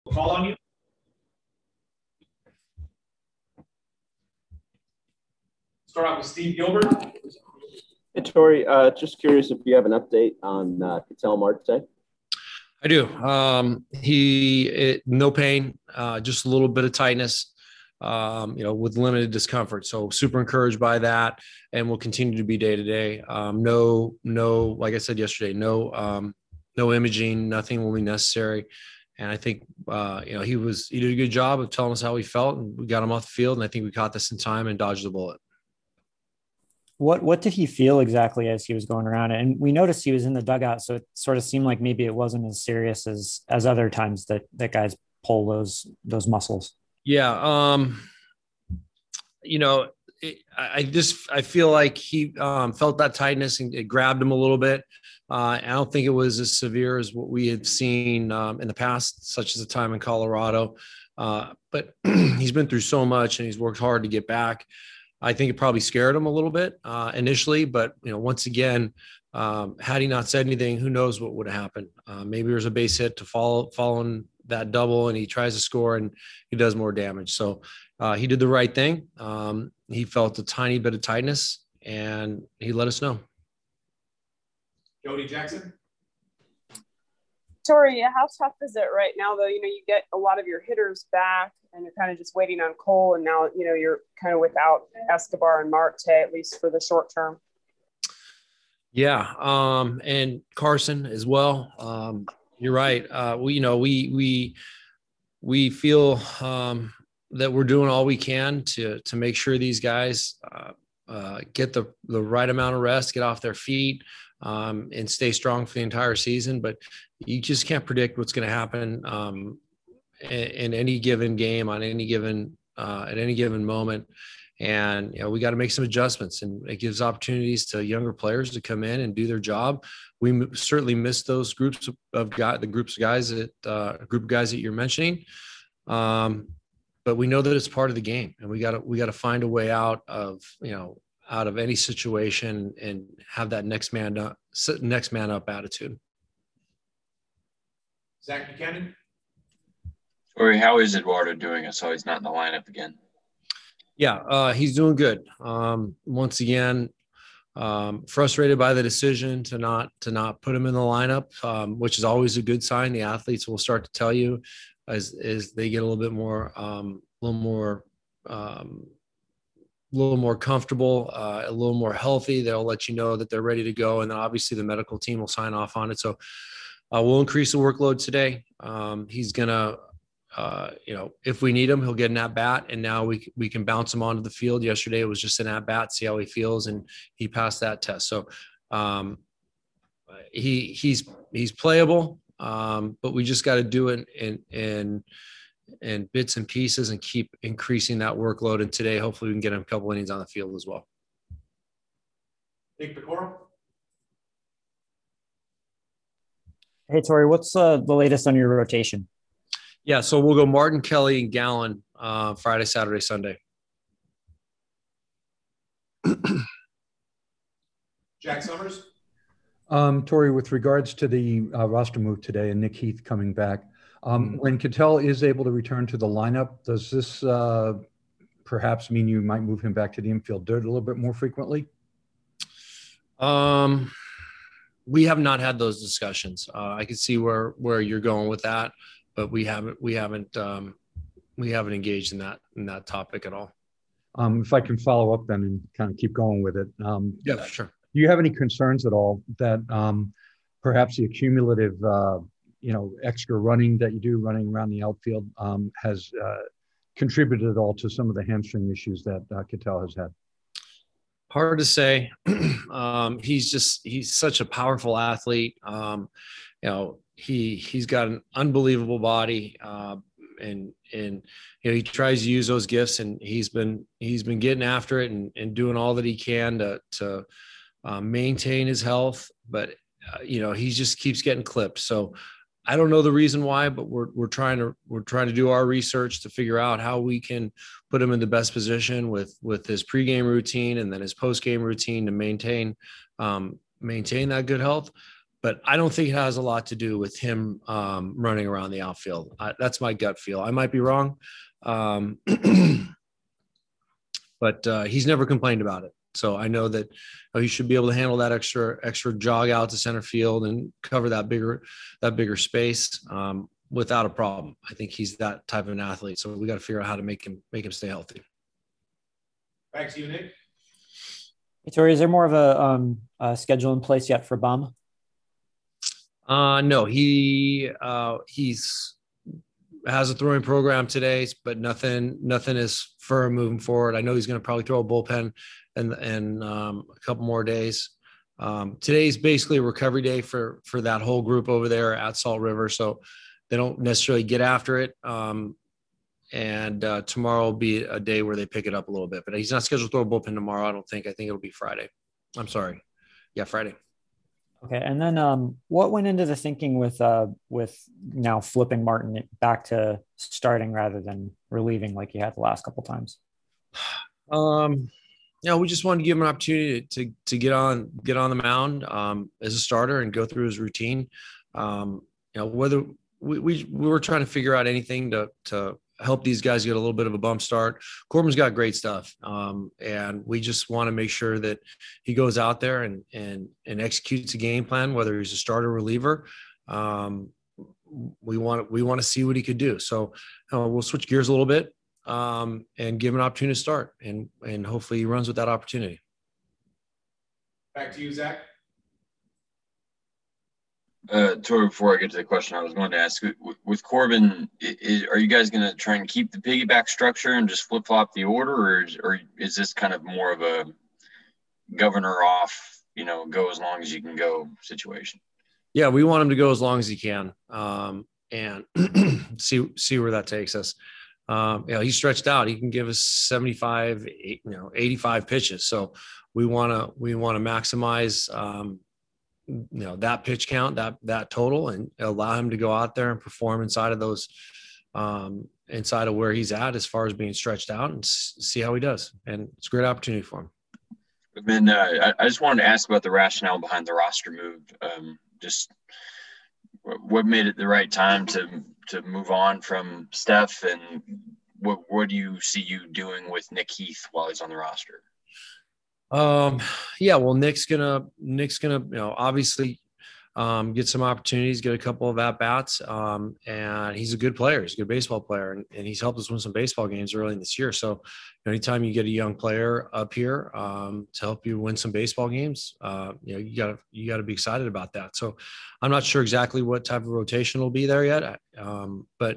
Call on you. Start out with Steve Gilbert. Hey, Tori, just curious if you have an update on Ketel Marte. I do. No pain, just a little bit of tightness, with limited discomfort. So super encouraged by that, and will continue to be day to day. No, like I said yesterday, no imaging, nothing will be necessary. And I think, he did a good job of telling us how he felt, and we got him off the field. And I think we caught this in time and dodged the bullet. What did he feel exactly as he was going around? And we noticed he was in the dugout, so it sort of seemed like maybe it wasn't as serious as other times that guys pull those muscles. Yeah. I feel like he felt that tightness and it grabbed him a little bit. I don't think it was as severe as what we had seen in the past, such as the time in Colorado. But he's been through so much and he's worked hard to get back. I think it probably scared him a little bit initially, but once again, had he not said anything, who knows what would have happened? Maybe there's a base hit to following that double, and he tries to score and he does more damage. So he did the right thing. He felt a tiny bit of tightness, and he let us know. Jody Jackson. Tori, how tough is it right now, though? You get a lot of your hitters back and you're kind of just waiting on Cole. And now, you're kind of without Escobar and Marte, at least for the short term. Yeah. And Carson as well. You're right. We feel that we're doing all we can to make sure these guys get the right amount of rest, get off their feet, and stay strong for the entire season. But you just can't predict what's going to happen in any given game on any given at any given moment. And we got to make some adjustments, and it gives opportunities to younger players to come in and do their job. We certainly missed those groups of guys, the group of guys that you're mentioning. But we know that it's part of the game, and we got to find a way out of any situation and have that next man up attitude. Zach Buchanan. Tori, how is Eduardo doing? I saw he's not in the lineup again. Yeah, he's doing good. Once again, frustrated by the decision to not put him in the lineup, which is always a good sign. The athletes will start to tell you as they get a little bit more, a little more comfortable, a little more healthy. They'll let you know that they're ready to go, and then obviously the medical team will sign off on it. So we'll increase the workload today. He's gonna. If we need him, he'll get an at bat, and now we can bounce him onto the field. Yesterday it was just an at bat, see how he feels, and he passed that test. So he's playable, but we just got to do it in bits and pieces and keep increasing that workload. And today, hopefully, we can get him a couple innings on the field as well. Nick Pecoro. Hey, Tori, what's the latest on your rotation? Yeah, so we'll go Martin, Kelly, and Gallen Friday, Saturday, Sunday. Jack Summers. Tori, with regards to the roster move today and Nick Heath coming back, when Ketel is able to return to the lineup, does this perhaps mean you might move him back to the infield dirt a little bit more frequently? We have not had those discussions. I can see where you're going with that, but we haven't engaged in that topic at all. If I can follow up then and kind of keep going with it. Yeah, sure. Do you have any concerns at all that perhaps the accumulative, extra running that you do running around the outfield has contributed at all to some of the hamstring issues that Ketel has had? Hard to say. He's such a powerful athlete. He's got an unbelievable body, and he tries to use those gifts, and he's been getting after it and doing all that he can to maintain his health. But he just keeps getting clipped. So I don't know the reason why, but we're trying to do our research to figure out how we can put him in the best position with his pregame routine and then his postgame routine to maintain that good health. but I don't think it has a lot to do with him running around the outfield. That's my gut feel. I might be wrong, but he's never complained about it. So I know that he should be able to handle that extra jog out to center field and cover that bigger space without a problem. I think he's that type of an athlete. So we got to figure out how to make him stay healthy. Back to you, Nick. Hey, Tori, is there more of a schedule in place yet for Bum? No, he's has a throwing program today, but nothing is firm moving forward. I know he's going to probably throw a bullpen and a couple more days. Today's basically a recovery day for that whole group over there at Salt River. So they don't necessarily get after it. And tomorrow will be a day where they pick it up a little bit, but he's not scheduled to throw a bullpen tomorrow. I don't think. I think it'll be Friday. I'm sorry. Yeah, Friday. Okay. And then what went into the thinking with now flipping Martin back to starting rather than relieving like you had the last couple times? We just wanted to give him an opportunity to get on the mound as a starter and go through his routine. Whether we were trying to figure out anything to help these guys get a little bit of a bump start. Corbin's got great stuff. And we just want to make sure that he goes out there and executes a game plan, whether he's a starter or reliever. We want to see what he could do. So we'll switch gears a little bit and give him an opportunity to start and hopefully he runs with that opportunity. Back to you, Zach. Tori, before I get to the question I was going to ask, with Corbin, are you guys going to try and keep the piggyback structure and just flip-flop the order, or is this kind of more of a governor off, go as long as you can go situation? Yeah, we want him to go as long as he can and see where that takes us. He's stretched out. He can give us 75, 85 pitches. So we want to maximize that pitch count, that total, and allow him to go out there and perform inside of those, inside of where he's at as far as being stretched out, and see how he does. And it's a great opportunity for him. Then I just wanted to ask about the rationale behind the roster move. Just what made it the right time to move on from Steph, and what do you see you doing with Nick Heath while he's on the roster? Well, Nick's gonna, obviously, get some opportunities, get a couple of at bats. And he's a good player. He's a good baseball player, and he's helped us win some baseball games early in this year. So anytime you get a young player up here, to help you win some baseball games, you gotta be excited about that. So I'm not sure exactly what type of rotation will be there yet. But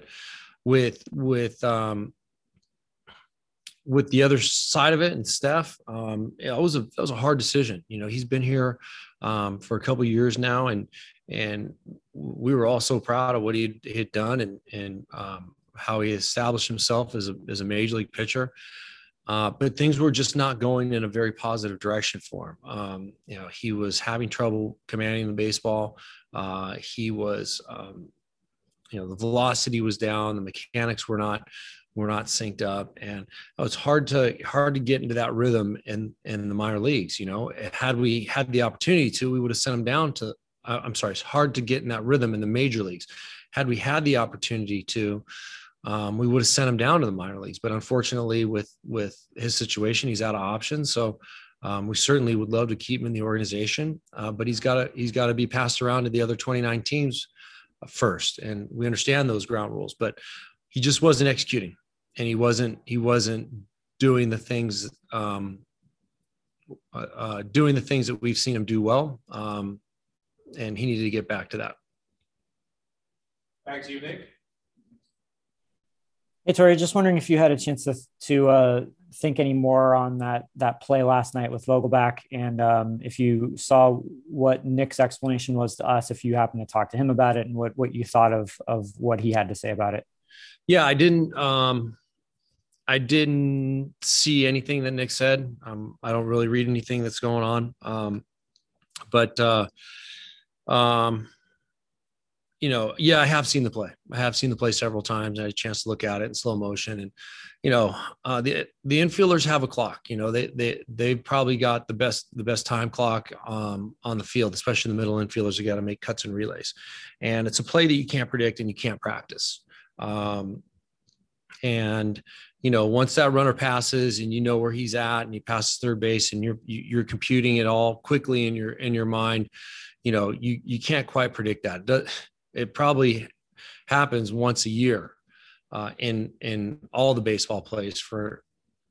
with the other side of it and Steph, it was a hard decision. He's been here for a couple of years now, and we were all so proud of what he had done and how he established himself as a major league pitcher. But things were just not going in a very positive direction for him. He was having trouble commanding the baseball. He was, the velocity was down. The mechanics were not synced up, and it's hard to get into that rhythm in the minor leagues. Had we had the opportunity to, we would have sent him down to, it's hard to get in that rhythm in the major leagues. Had we had the opportunity to, we would have sent him down to the minor leagues, but unfortunately with his situation, he's out of options. So we certainly would love to keep him in the organization, but he's got to be passed around to the other 29 teams first. And we understand those ground rules, but he just wasn't executing. And he wasn't doing the things that we've seen him do well, and he needed to get back to that. Back to you, Nick. Hey, Tori, just wondering if you had a chance to think any more on that play last night with Vogelback, and if you saw what Nick's explanation was to us, if you happened to talk to him about it, and what you thought of what he had to say about it. Yeah, I didn't see anything that Nick said. I don't really read anything that's going on. yeah, I have seen the play. I have seen the play several times. I had a chance to look at it in slow motion, and the infielders have a clock. They probably got the best time clock on the field, especially the middle infielders. You got to make cuts and relays, and it's a play that you can't predict and you can't practice. And once that runner passes and you know where he's at and he passes third base and you're computing it all quickly in your mind, you can't quite predict that. It probably happens once a year in all the baseball plays for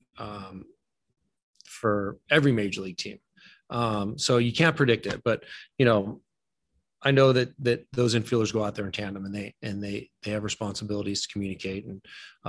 every major league team. So you can't predict it, but I know that those infielders go out there in tandem and they have responsibilities to communicate. And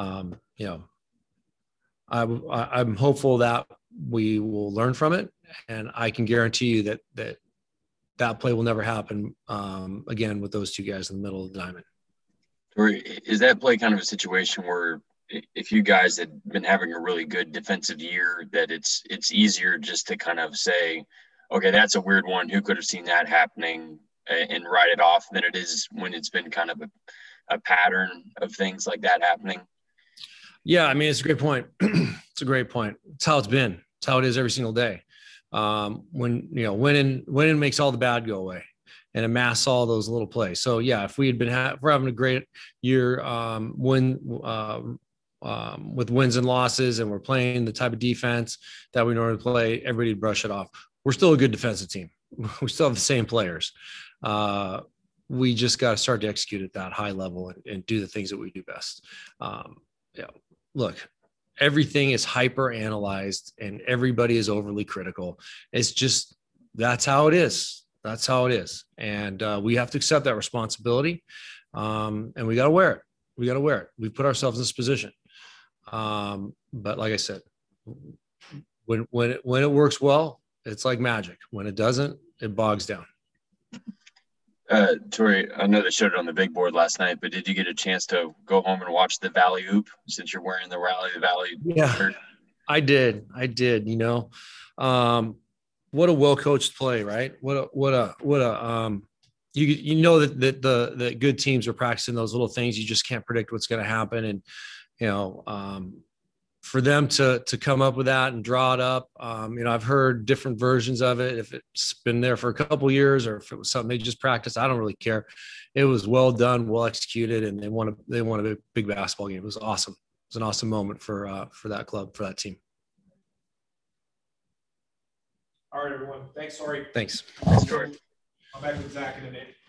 I'm hopeful that we will learn from it, and I can guarantee you that play will never happen again with those two guys in the middle of the diamond. Or is that play kind of a situation where if you guys had been having a really good defensive year, that it's easier just to kind of say, okay, that's a weird one, who could have seen that happening, and write it off, than it is when it's been kind of a pattern of things like that happening? Yeah, I mean, it's a great point. It's a great point. It's how it's been. It's how it is every single day. When winning makes all the bad go away and amass all those little plays. So yeah, if we had been we're having a great year, with wins and losses, and we're playing the type of defense that we normally play, everybody would brush it off. We're still a good defensive team. We still have the same players. We just got to start to execute at that high level and do the things that we do best. Look, everything is hyper analyzed and everybody is overly critical. It's just, that's how it is. That's how it is. And we have to accept that responsibility. And we got to wear it. We got to wear it. We put ourselves in this position. But like I said, when it works well, it's like magic. When it doesn't, it bogs down. Tori, I know they showed it on the big board last night, but did you get a chance to go home and watch the Valley Oop, since you're wearing the Rally the Valley shirt? I did. What a well-coached play, right? What a you know that the good teams are practicing those little things. You just can't predict what's going to happen. And, for them to come up with that and draw it up, I've heard different versions of it. If it's been there for a couple of years or if it was something they just practiced, I don't really care. It was well done, well executed, and they won a big basketball game. It was awesome. It was an awesome moment for that club, for that team. All right, everyone. Thanks, Tori. Thanks. Thanks, Tori. I'm back with Zach in a minute.